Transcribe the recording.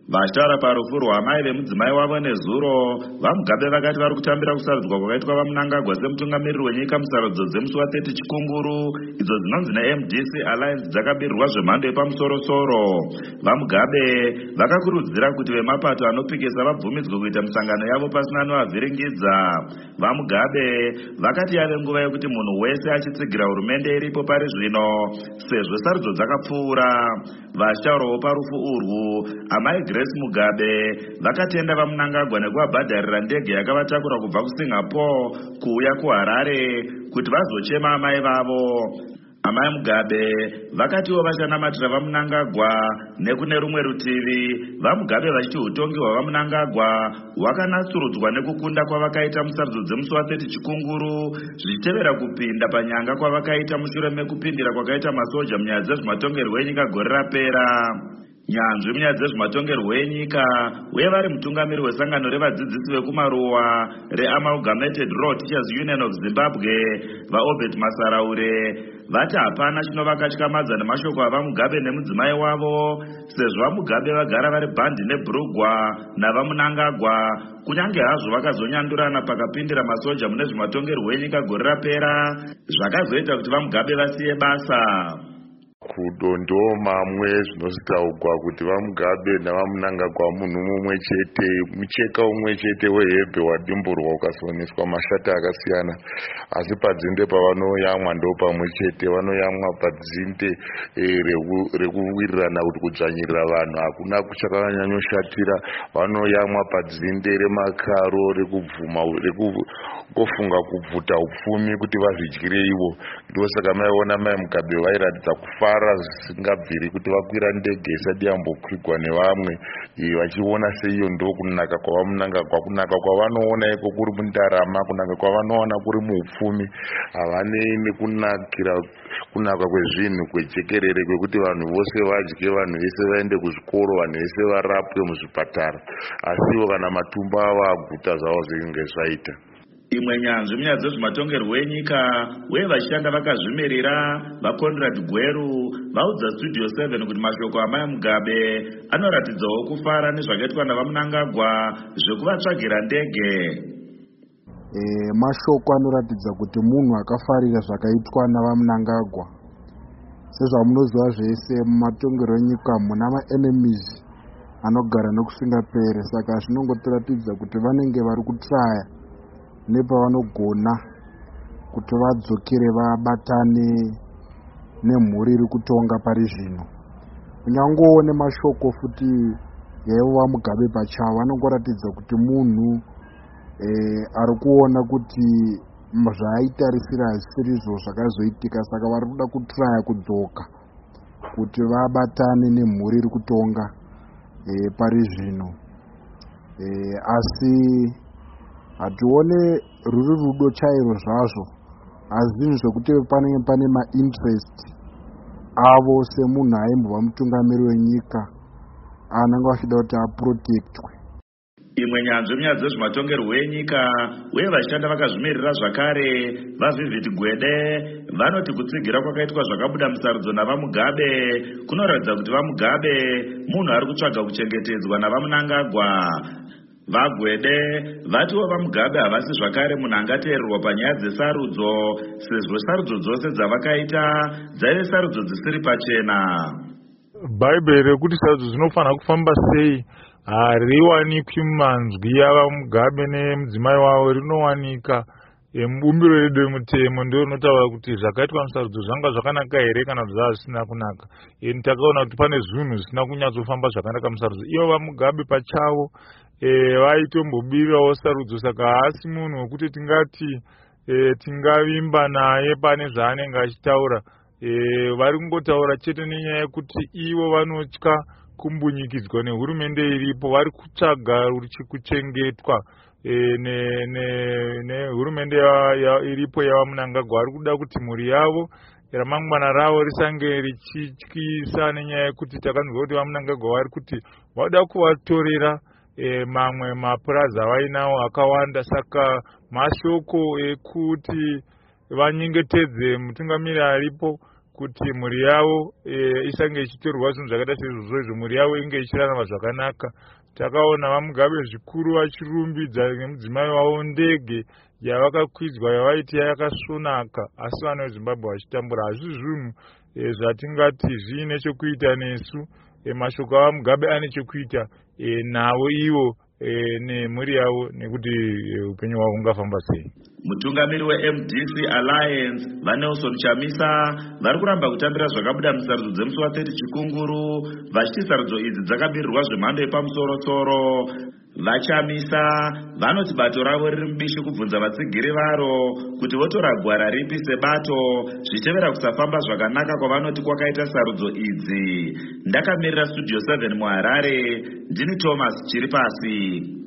Vachitaura parufu rwamai vemudzimai wavo nezuro, vaMugabe vakati vari kutambira kusarudzwa kwakaitwa vaMnangagwa semutungamiriri wenyika musarudzo dzemusi wa30 Chikunguru, idzo dzinonzi neMDC Alliance dzakabirirwa zvemhando yepamusoro-soro. VaMugabe vakakurudzira kuti vemapato anopikisa vabvumidzwe kuita misangano yavo pasina anovavhiringidza. VaMugabe vakati yave nguva yekuti munhu wese achitsigira hurumende iripo pari zvino, sezvo sarudzo dzakapfuura. Vachitaurawo parufu urwu, amai Grace Mugabe vakatenda vaMnangagwa nekuvabhadharira ndege yakavatakura kubva kuSingapore kuuya kuHarare kuti vazochema amai vavo. Amai Mugabe vakatiwo vachanamatira vaMnangagwa nekune rumwe rutivi, vaMugabe vachiti utongi hwavaMnangagwa hwakanatsurudzwa nekukunda kwavakaita musarudzo dzemusi wa30 Chikunguru, zvichitevera kupinda panyanga kwavakaita mushure mekupindira kwakaita masoja munyaya dzezvematongerwo enyika gore rapera. Nyanzvi munyaya dzezvematongerwo enyika uye vari mutungamiri wesangano revadzidzisi vekumaruwa reAmalgamated Rural Teachers Union of Zimbabwe, vaObert Masaraure, vati hapana chinovakatyamadza nemashoko avaMugabe nemudzimai wavo, sezvo vaMugabe vagara vari bhandi neBrugwa navaMnangagwa, kunyange hazvo vakazonyandurana pakapindira masoja mune zvematongerwo enyika gore rapera, zvakazoita kuti vaMugabe vasiye basa. Kudondo mamwe zvinositaugwa kuti vaMugabe navaMnangagwa munhu mumwe chete, mucheka umwe chete wehebhe wadimburwa ukasoneswa mashata akasiyana, asi padzinde pavanoyamwa ndo pamwe chete. Vanoyamwa padzinde rekuwirirana kuti kudzvanyirira vanhu hakuna kuchakanyanyoshatira. Vanoyamwa padzinde remakaro rekubvuma kofunga kubvuta upfumi kuti vazvidyire ivo. Ndosaka maiona mai Mugabe vairatidza kufara zvisingabviri kuti vakwira ndege isati yambokwigwa nevamwe, vachiona seiyo ndo kunaka kwavaMnangagwa. Kunaka kwavanoona iko kuri mundarama, kunaka kwavanoona kuri muupfumi, havanei nekunaka kwezvinhu kwejekerere kwekuti vanhu vose vadye, vanhu vese vaende kuzvikoro, vanhu vese varapwe muzvipatara, asiwo kana matumba avo aguta zvavo zvinge zvaita. Imwe nyanzvi munyaya dzezvematongerwo enyika uye vachishanda vakazvimirira, vaConrad Gweru vaudza Studio 7 kuti mashoko amai Mugabe anoratidzawo kufara nezvakaitwa navaMnangagwa zvekuvatsvagira ndege. Mashoko anoratidza kuti munhu akafarira zvakaitwa navaMnangagwa. Sezvamunoziva zvese mumatongerwo enyika muna ma-enemies anogara nokusingapere, saka zvinongotiratidza kuti vanenge vari kutraya nepavanogona kuti vadzokere vabatane nemhuri iri kutonga pari zvino. Kunyangowo nemashoko futi yaiva Mugabe pachavo anongoratidza kuti munhu ari kuona kuti zvaaitarisira zvisizvo zvakazoitika, saka vari kuda kutraya kudzoka kuti vabatane nemhuri iri kutonga pari zvino. Asi hatione ruri rudo chairo zvazvo, asi zvinhu zvekuti panenge pane ma-interest avo semunhu aimbova mutungamiri wenyika anenge achida kuti aprotektwe. Imwe nyanzvi munyaya dzezvematongerwo enyika uye vachishanda vakazvimirira zvakare, vaVivid Gwede vanoti kutsigira kwakaitwa zvakabuda musarudzo navaMugabe kunoratidza kuti vaMugabe munhu ari kutsvaga kuchengetedzwa navaMnangagwa. VaGwede vatiwo vaMugabe havasi zvakare munhu angateererwa panyaya dzesarudzo, sezvo sarudzo dzose dzavakaita dzaive sarudzo dzisiri pachena. Bhaibheri rekuti sarudzo dzinofanira kufamba sei hariwanikwi mumanzwi avaMugabe nemudzimai wavo, rinowanika mubumbiro redu remutemo ndio rinotaura kuti zvakaitwa musarudzo zvanga zvakanaka here kana kuti zvava zvisina kunaka. Takaona kuti pane zvinhu zvisina kunyatsofamba zvakanaka musarudzo. Ivo vaMugabe pachavo vaitombobirirawo sarudzo, saka haasi munhu wekuti tingati tingavimba naye pane zvaanenge achitaura. Vari kungotaura chete nenyaya yekuti ivo vanotya kumbunyikidzwa nehurumende iripo, vari kutsvaga kuchengetwa nehurumende iripo yavaMnangagwa. Vari kuda kuti mhuri yavo ramangwana ravo risange richityisa, nenyaya yekuti takanzwa kuti vaMnangagwa vari kuti vada kuvatorera mamwe mapurazi avainawo akawanda. Saka mashoko ekuti vanyengetedze mutungamiri aripo kuti mhuri yavo isange ichitorwa zvinhu zvakaita seizvozvo, mhuri yavo inge ichirarama zvakanaka. Takaona vaMugabe zvikuru vachirumbidza nemudzimai wavo ndege yavakakwidzwa yavaiti yakasvonaka, asi vana veZimbabwe vachitambura. Hazvisi zvinhu zvatingati zviine chekuita nesu. Mashoko avaMugabe ane chekuita navo ivo nemhuri yavo, nekuti upenyu hwavo hungafamba sei. Mutungamiri weMDC Alliance vaNelson Chamisa vari kuramba kutambira zvakabuda musarudzo dzemusi wa30 Chikunguru, vachiti sarudzo idzi dzakabirirwa zvemhando yepamusoro-soro. VaChamisa vanoti bato ravo riri mubishi kubvunza vatsigiri varo kuti votora gwara ripi sebato zvichitevera kusafamba zvakanaka kwavanoti kwakaita sarudzo idzi. Ndakamirira Studio 7 muHarare, ndini Thomas Chiripasi.